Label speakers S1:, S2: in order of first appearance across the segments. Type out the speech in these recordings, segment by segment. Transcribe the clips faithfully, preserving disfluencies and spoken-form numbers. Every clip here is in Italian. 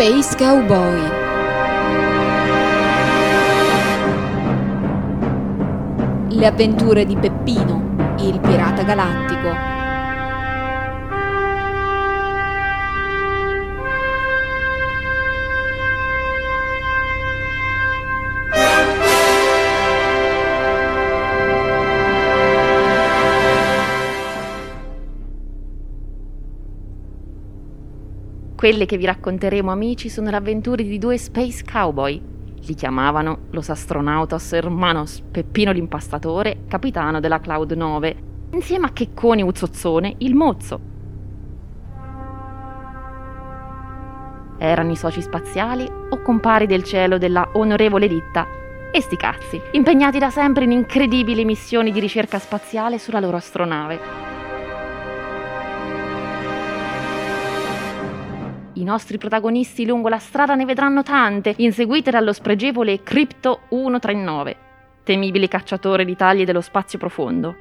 S1: Space Cowboy. Le avventure di Peppino, il pirata galattico.
S2: Quelle che vi racconteremo, amici, sono le avventure di due Space Cowboy. Li chiamavano los astronautas hermanos, Peppino l'impastatore, capitano della Cloud nove, insieme a Checcone Uzzozzone, il mozzo. Erano i soci spaziali o compari del cielo della onorevole ditta, e sti cazzi, impegnati da sempre in incredibili missioni di ricerca spaziale sulla loro astronave. I nostri protagonisti lungo la strada ne vedranno tante, inseguite dallo spregevole Crypto centotrentanove, temibile cacciatore di taglie dello spazio profondo.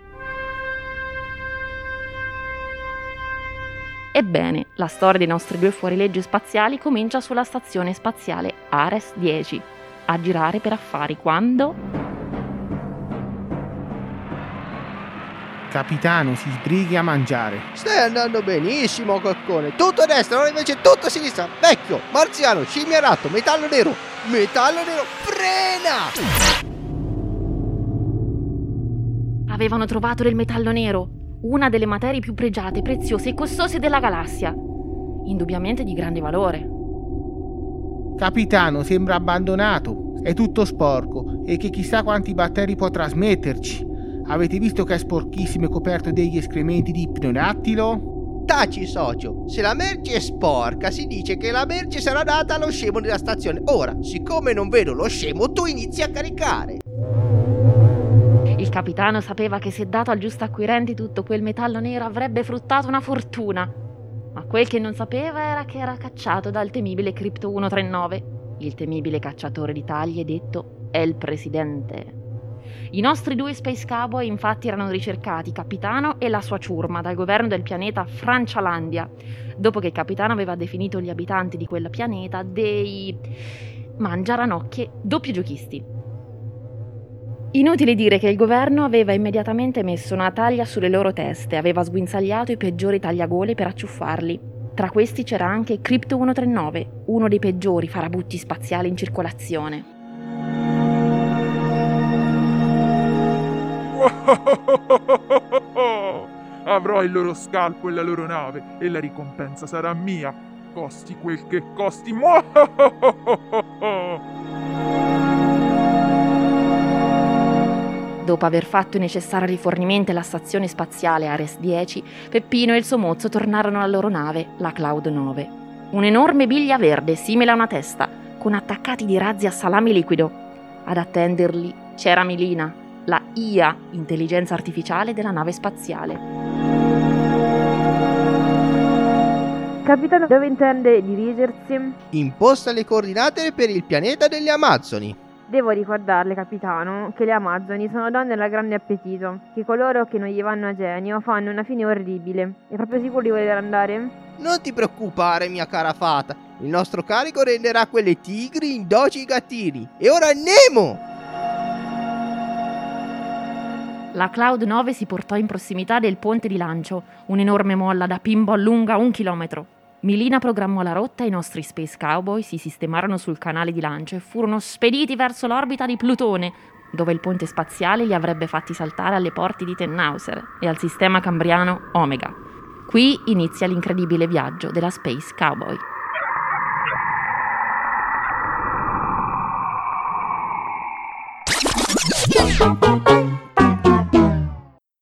S2: Ebbene, la storia dei nostri due fuorilegge spaziali comincia sulla stazione spaziale Ares dieci, a girare per affari quando...
S3: Capitano, si sbrighi a mangiare.
S4: Stai andando benissimo, Coccone. Tutto a destra, ora invece tutto a sinistra. Vecchio, marziano, scimmia ratto, metallo nero. Metallo nero, frena!
S2: Avevano trovato del metallo nero, una delle materie più pregiate, preziose e costose della galassia. Indubbiamente di grande valore.
S3: Capitano, sembra abbandonato. È tutto sporco e che chissà quanti batteri può trasmetterci. Avete visto che è sporchissimo e coperto degli escrementi di pterodattilo?
S4: Taci, socio. Se la merce è sporca, si dice che la merce sarà data allo scemo della stazione. Ora, siccome non vedo lo scemo, tu inizi a caricare.
S2: Il capitano sapeva che se dato al giusto acquirente tutto quel metallo nero avrebbe fruttato una fortuna. Ma quel che non sapeva era che era cacciato dal temibile Crypto centotrentanove, il temibile cacciatore di taglie detto El Presidente. I nostri due Space Cowboy infatti erano ricercati, capitano e la sua ciurma, dal governo del pianeta Francialandia, dopo che il capitano aveva definito gli abitanti di quel pianeta dei mangiaranocchie doppio giochisti. Inutile dire che il governo aveva immediatamente messo una taglia sulle loro teste, aveva sguinzagliato i peggiori tagliagole per acciuffarli. Tra questi c'era anche Crypto centotrentanove, uno dei peggiori farabutti spaziali in circolazione.
S5: Avrò il loro scalpo e la loro nave e la ricompensa sarà mia, costi quel che costi.
S2: Dopo aver fatto i necessari rifornimenti alla stazione spaziale Ares dieci, Peppino e il suo mozzo tornarono alla loro nave, la Cloud nove. Un'enorme biglia verde, simile a una testa, con attaccati di razzi a salame liquido. Ad attenderli c'era Milina, la I A, intelligenza artificiale della nave spaziale.
S6: Capitano, dove intende dirigersi?
S4: Imposta le coordinate per il pianeta delle Amazzoni.
S6: Devo ricordarle, capitano, che le Amazzoni sono donne da grande appetito, che coloro che non gli vanno a genio fanno una fine orribile. È proprio sicuro di voler andare?
S4: Non ti preoccupare, mia cara fata. Il nostro carico renderà quelle tigri in doci gattini. E ora andiamo!
S2: La Cloud nove si portò in prossimità del ponte di lancio, un'enorme molla da pinball lunga un chilometro. Milina programmò la rotta e i nostri Space Cowboy si sistemarono sul canale di lancio e furono spediti verso l'orbita di Plutone, dove il ponte spaziale li avrebbe fatti saltare alle porte di Tannhauser e al sistema cambriano Omega. Qui inizia l'incredibile viaggio della Space Cowboy.
S7: Thank you.